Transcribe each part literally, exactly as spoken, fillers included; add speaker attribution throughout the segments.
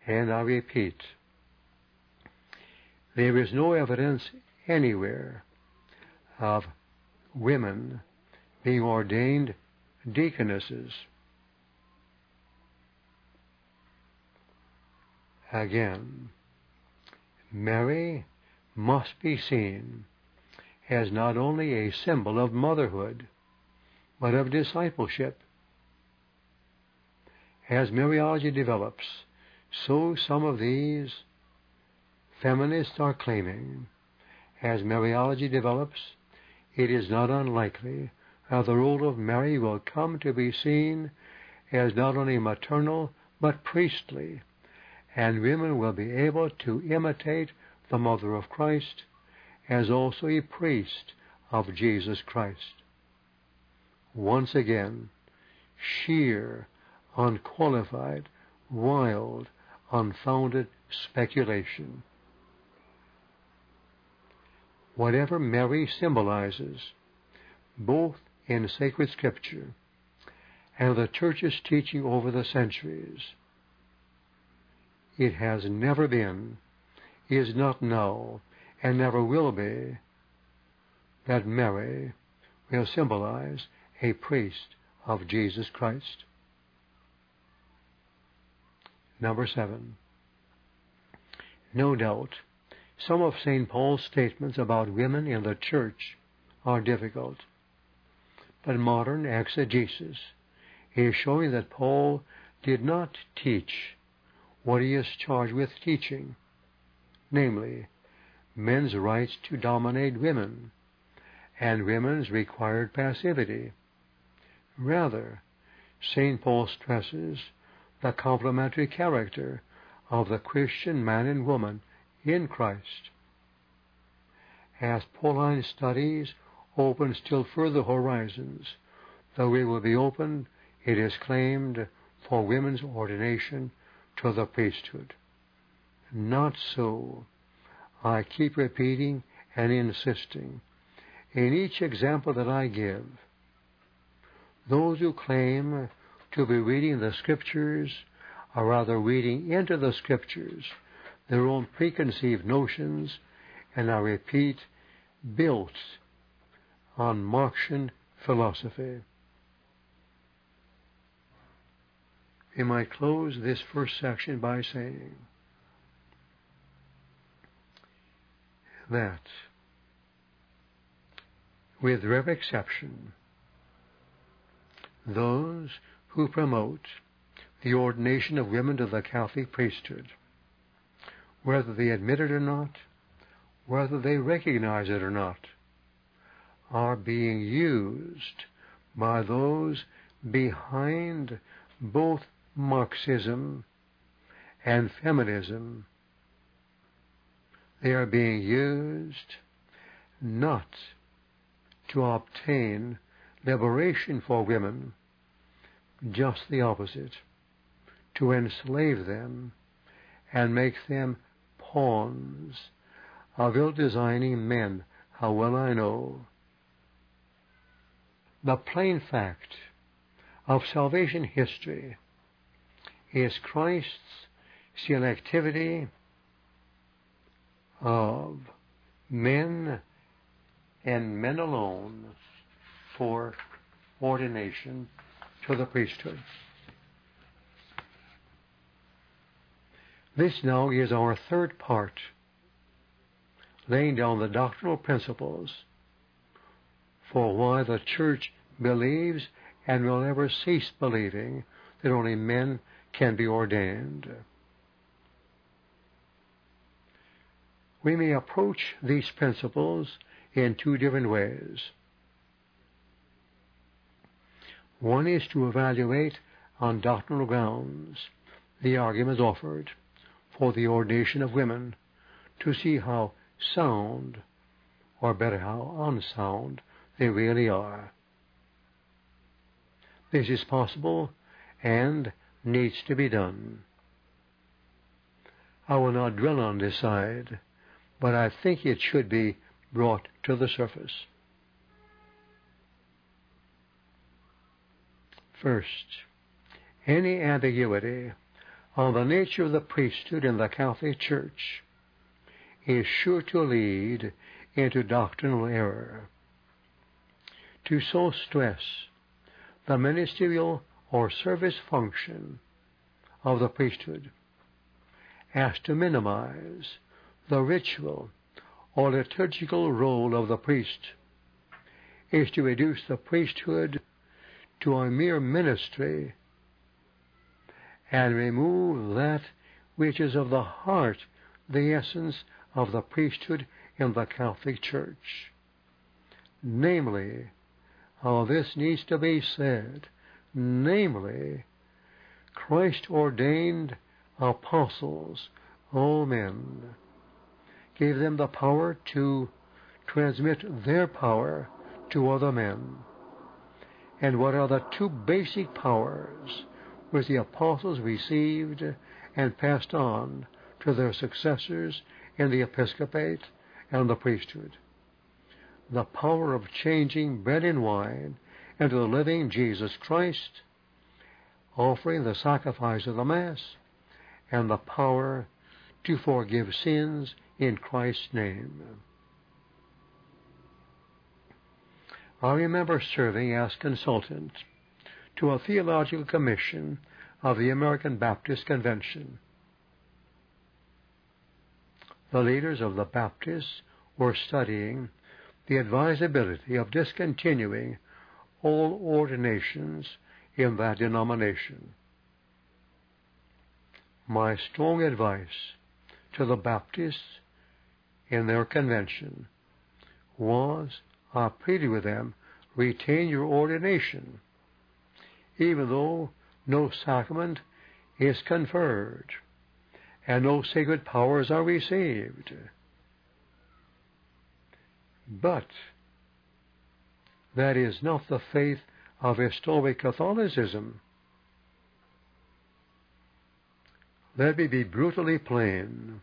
Speaker 1: And I repeat, there is no evidence anywhere of women being ordained deaconesses. Again, Mary must be seen as not only a symbol of motherhood, but of discipleship. As Mariology develops, so some of these feminists are claiming. As Mariology develops, it is not unlikely that the role of Mary will come to be seen as not only maternal but priestly, and women will be able to imitate the Mother of Christ as also a priest of Jesus Christ. Once again, sheer, unqualified, wild, unfounded speculation. Whatever Mary symbolizes, both in sacred scripture and the Church's teaching over the centuries, it has never been, is not now, and never will be, that Mary will symbolize a priest of Jesus Christ. Number seven. No doubt, some of Saint Paul's statements about women in the Church are difficult, but modern exegesis is showing that Paul did not teach what he is charged with teaching, namely, men's rights to dominate women and women's required passivity. Rather, Saint Paul stresses the complementary character of the Christian man and woman in Christ. As Pauline studies open still further horizons, the way will be opened, it is claimed, for women's ordination to the priesthood. Not so. I keep repeating and insisting. In each example that I give, those who claim to be reading the Scriptures are rather reading into the Scriptures their own preconceived notions, and I repeat, built on Marxian philosophy. We might close this first section by saying that, with rare exception, those who promote the ordination of women to the Catholic priesthood, whether they admit it or not, whether they recognize it or not, are being used by those behind both Marxism and feminism. They are being used not to obtain liberation for women, just the opposite, to enslave them and make them pawns of ill-designing men. How well I know the plain fact of salvation history is Christ's selectivity of men and men alone for ordination to the priesthood. This now is our third part, laying down the doctrinal principles for why the Church believes and will never cease believing that only men can be ordained. We may approach these principles in two different ways. One is to evaluate on doctrinal grounds the arguments offered for the ordination of women, to see how sound, or better, how unsound they really are. This is possible and needs to be done. I will not dwell on this side, but I think it should be brought to the surface. First, any ambiguity on the nature of the priesthood in the Catholic Church is sure to lead into doctrinal error. To so stress the ministerial or service function of the priesthood as to minimize the ritual or liturgical role of the priest is to reduce the priesthood to a mere ministry and remove that which is of the heart, the essence of the priesthood in the Catholic Church. Namely, how this needs to be said, namely, Christ ordained apostles, all men, gave them the power to transmit their power to other men. And what are the two basic powers which the apostles received and passed on to their successors in the episcopate and the priesthood? The power of changing bread and wine into the living Jesus Christ, offering the sacrifice of the Mass, and the power to forgive sins in Christ's name. I remember serving as consultant to a theological commission of the American Baptist Convention. The leaders of the Baptists were studying the advisability of discontinuing all ordinations in that denomination. My strong advice to the Baptists in their convention was, I pleaded with them, retain your ordination, even though no sacrament is conferred and no sacred powers are received. But that is not the faith of historic Catholicism. Let me be brutally plain.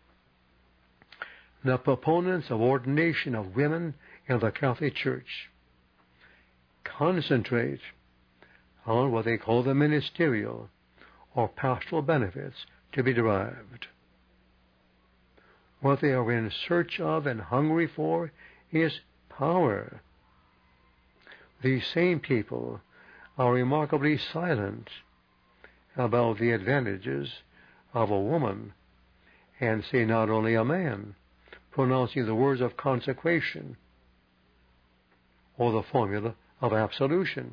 Speaker 1: The proponents of ordination of women in the Catholic Church concentrate on what they call the ministerial or pastoral benefits to be derived. What they are in search of and hungry for is power. These same people are remarkably silent about the advantages of a woman, and see not only a man pronouncing the words of consecration or the formula of absolution.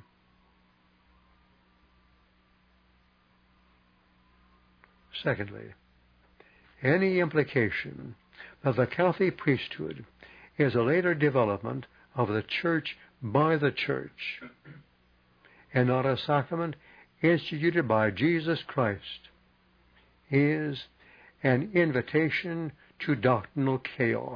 Speaker 1: Secondly, any implication that the Catholic priesthood is a later development of the Church by the Church, and not a sacrament instituted by Jesus Christ, is an invitation to doctrinal chaos.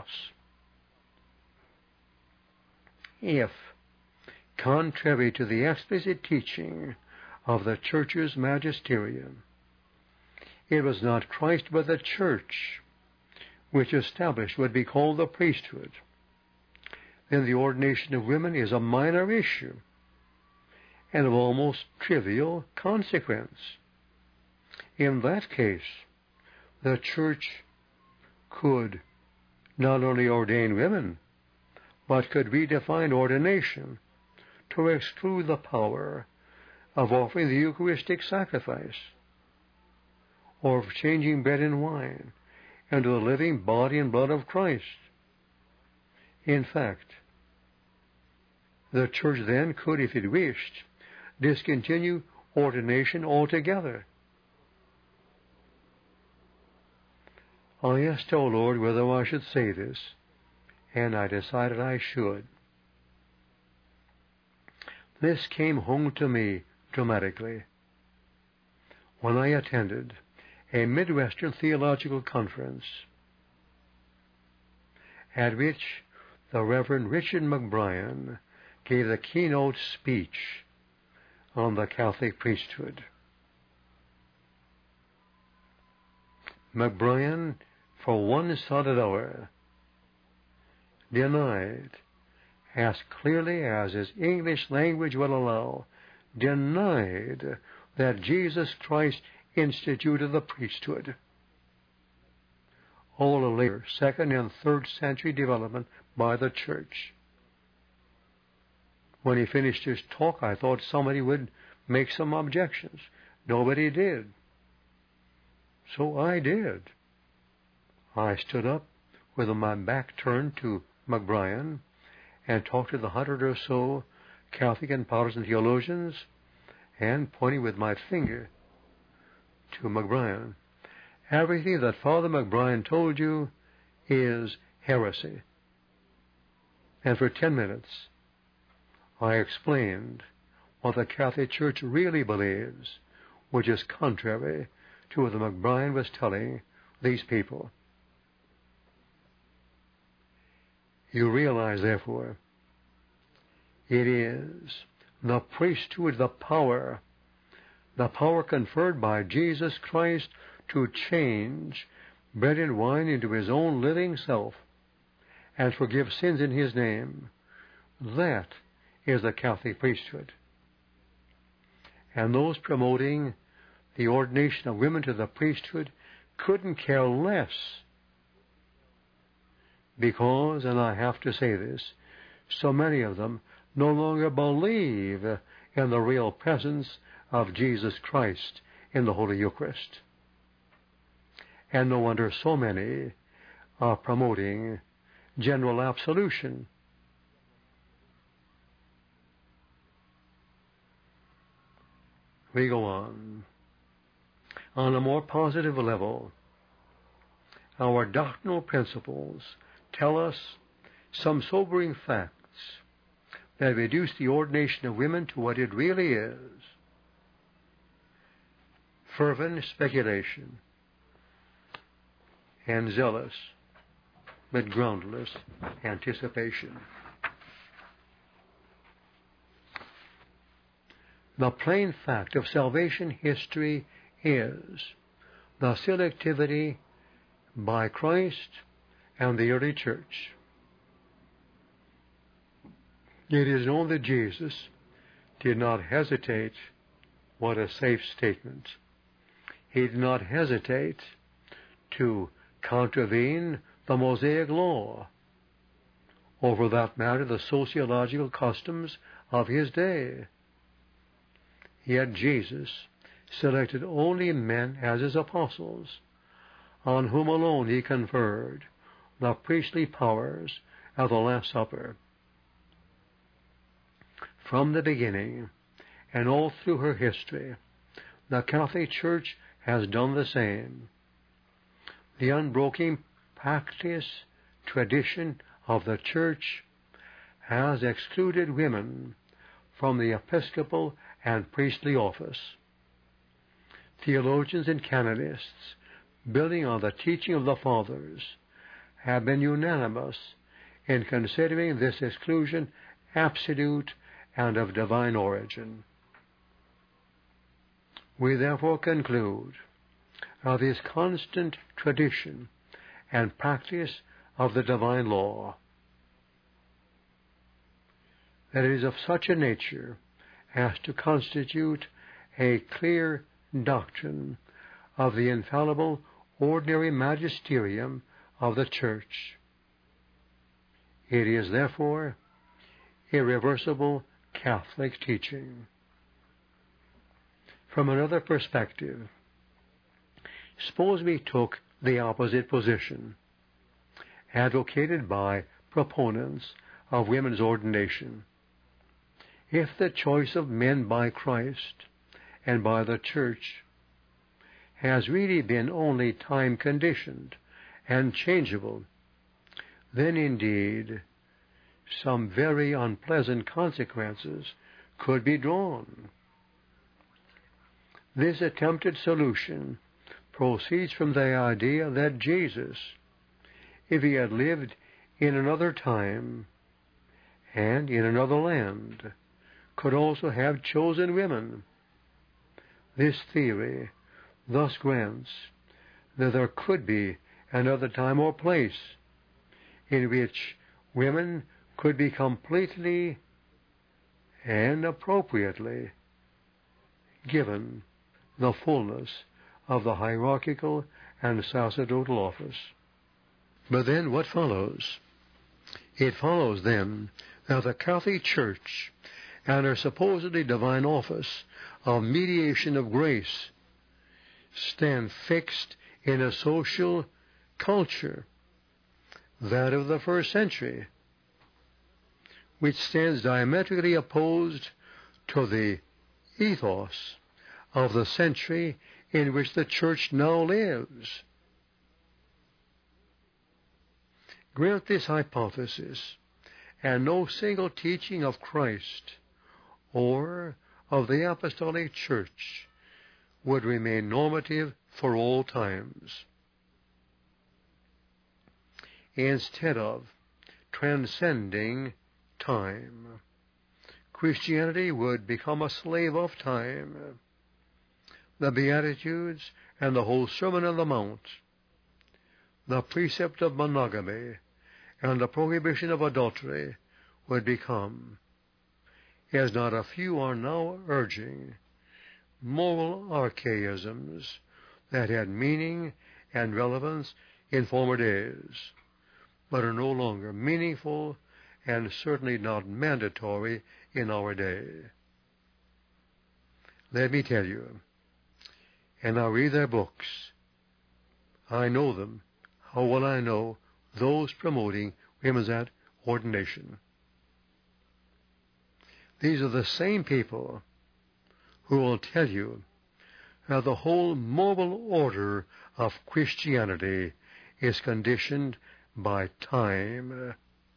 Speaker 1: If, contrary to the explicit teaching of the Church's magisterium, it was not Christ but the Church which established what we call the priesthood, then the ordination of women is a minor issue and of almost trivial consequence. In that case, the Church could not only ordain women, but could redefine ordination to exclude the power of offering the Eucharistic sacrifice, or of changing bread and wine into the living body and blood of Christ. In fact, the Church then could, if it wished, discontinue ordination altogether. I asked our Lord whether I should say this, and I decided I should. This came home to me dramatically when I attended a Midwestern theological conference at which the Reverend Richard McBrien gave the keynote speech on the Catholic priesthood. McBrien, for one solid hour, denied, as clearly as his English language would allow, denied that Jesus Christ instituted the priesthood. All a later second and third century development by the church. When he finished his talk, I thought somebody would make some objections. Nobody did. So I did. I stood up with my back turned to McBrien and talked to the hundred or so Catholic and Protestant theologians, and pointing with my finger to McBrien, everything that Father McBrien told you is heresy. And for ten minutes, I explained what the Catholic Church really believes, which is contrary to what the McBrien was telling these people. You realize, therefore, it is the priesthood, the power, the power conferred by Jesus Christ to change bread and wine into his own living self and forgive sins in his name. That is the Catholic priesthood. And those promoting the ordination of women to the priesthood couldn't care less because, and I have to say this, so many of them no longer believe in the real presence of Jesus Christ in the Holy Eucharist. And no wonder so many are promoting general absolution. We go on. On a more positive level, our doctrinal principles tell us some sobering facts that reduce the ordination of women to what it really is: fervent speculation and zealous but groundless anticipation. The plain fact of salvation history is the selectivity by Christ and the early church. It is known that Jesus did not hesitate. What a safe statement. He did not hesitate to contravene the Mosaic law, or for that matter the sociological customs of his day. Yet Jesus selected only men as his apostles, on whom alone he conferred the priestly powers of the Last Supper. From the beginning, and all through her history, the Catholic Church has done the same. The unbroken practice, tradition of the Church has excluded women from the episcopal and priestly office. Theologians and canonists, building on the teaching of the Fathers, have been unanimous in considering this exclusion absolute and of divine origin. We therefore conclude of this constant tradition and practice of the divine law that it is of such a nature as to constitute a clear doctrine of the infallible ordinary magisterium of the Church. It is therefore irreversible Catholic teaching. From another perspective, suppose we took the opposite position, advocated by proponents of women's ordination. If the choice of men by Christ and by the Church has really been only time-conditioned and changeable, then indeed some very unpleasant consequences could be drawn. This attempted solution proceeds from the idea that Jesus, if he had lived in another time and in another land, could also have chosen women. This theory thus grants that there could be another time or place in which women could be completely and appropriately given the fullness of the hierarchical and sacerdotal office. But then what follows? It follows then that the Catholic Church and her supposedly divine office of mediation of grace stand fixed in a social culture, that of the first century, which stands diametrically opposed to the ethos of the century in which the Church now lives. Grant this hypothesis, and no single teaching of Christ or of the Apostolic Church would remain normative for all times. Instead of transcending time, Christianity would become a slave of time. The Beatitudes and the whole Sermon on the Mount, the precept of monogamy and the prohibition of adultery would become, as not a few are now urging, moral archaisms that had meaning and relevance in former days, but are no longer meaningful and certainly not mandatory in our day. Let me tell you, and I read their books, I know them. How will I know those promoting women's ordination? These are the same people who will tell you that the whole moral order of Christianity is conditioned by time,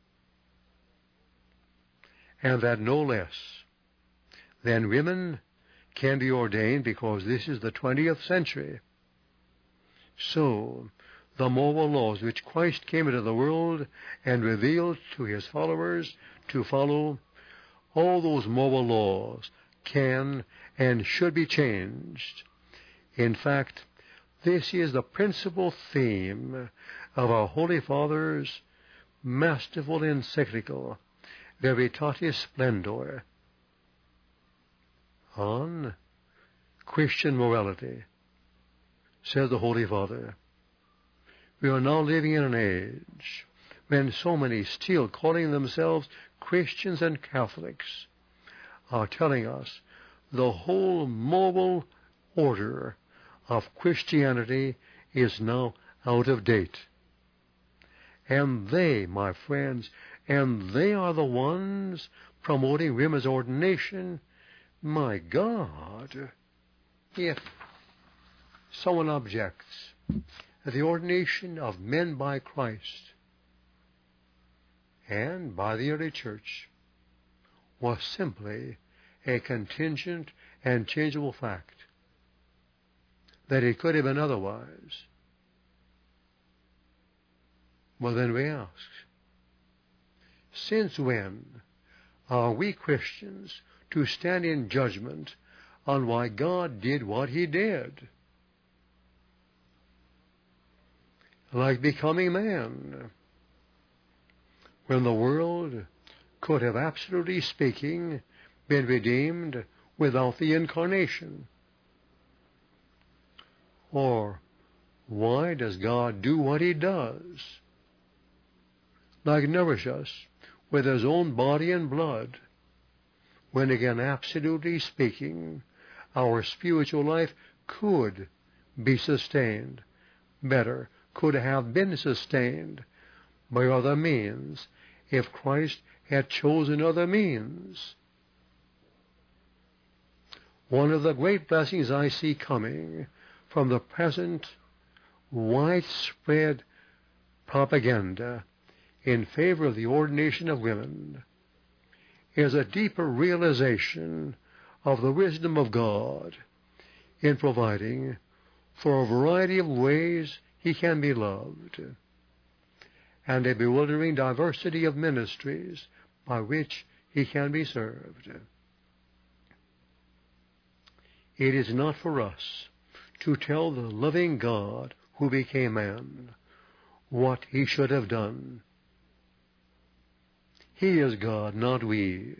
Speaker 1: and that no less than women can be ordained because this is the twentieth century. So, the moral laws which Christ came into the world and revealed to his followers to follow, all those moral laws can and should be changed. In fact, this is the principal theme of our Holy Father's masterful encyclical, Veritatis Splendor, on Christian morality. Says the Holy Father, we are now living in an age when so many, still calling themselves Christians and Catholics, are telling us the whole moral order of Christianity is now out of date. And they, my friends, and they are the ones promoting women's ordination. My God, if someone objects that the ordination of men by Christ and by the early church was simply a contingent and changeable fact, that it could have been otherwise, well, then we ask, since when are we Christians to stand in judgment on why God did what he did? Like becoming man, when the world could have, absolutely speaking, been redeemed without the incarnation. Or why does God do what he does? Like nourish us with his own body and blood, when again, absolutely speaking, our spiritual life could be sustained, better, could have been sustained by other means if Christ had chosen other means. One of the great blessings I see coming from the present widespread propaganda in favor of the ordination of women is a deeper realization of the wisdom of God in providing for a variety of ways he can be loved, and a bewildering diversity of ministries by which he can be served. It is not for us to tell the loving God who became man what he should have done. He is God, not we.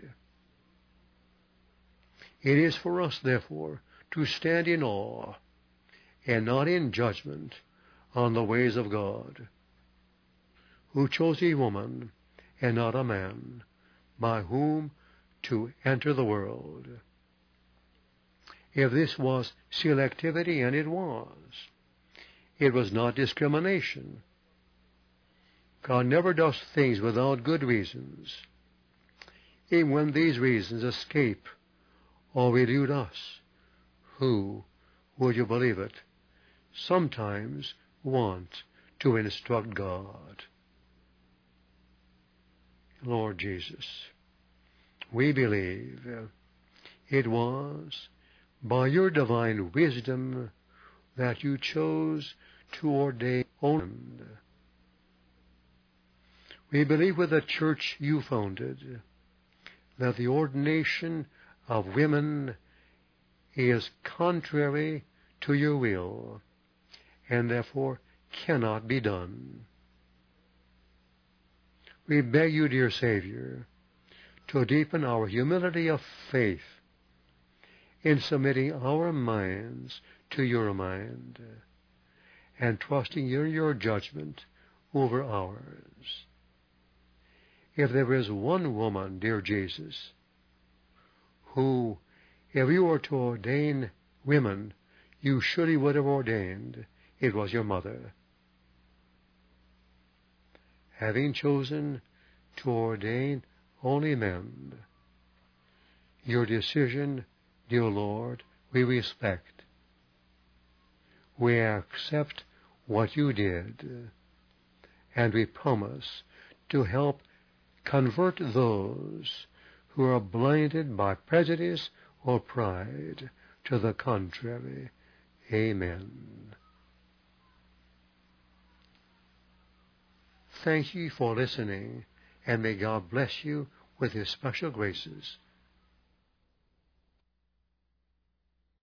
Speaker 1: It is for us, therefore, to stand in awe and not in judgment on the ways of God, who chose a woman and not a man, by whom to enter the world. If this was selectivity, and it was, it was not discrimination. God never does things without good reasons. Even when these reasons escape or elude us, who, would you believe it, sometimes want to instruct God. Lord Jesus, we believe it was by your divine wisdom that you chose to ordain women. We believe with the church you founded that the ordination of women is contrary to your will and therefore cannot be done. We beg you, dear Savior, to deepen our humility of faith in submitting our minds to your mind and trusting in your judgment over ours. If there is one woman, dear Jesus, who, if you were to ordain women, you surely would have ordained, it was your mother. Having chosen to ordain only men, your decision, dear Lord, we respect. We accept what you did, and we promise to help convert those who are blinded by prejudice or pride to the contrary. Amen. Thank you for listening, and may God bless you with His special graces.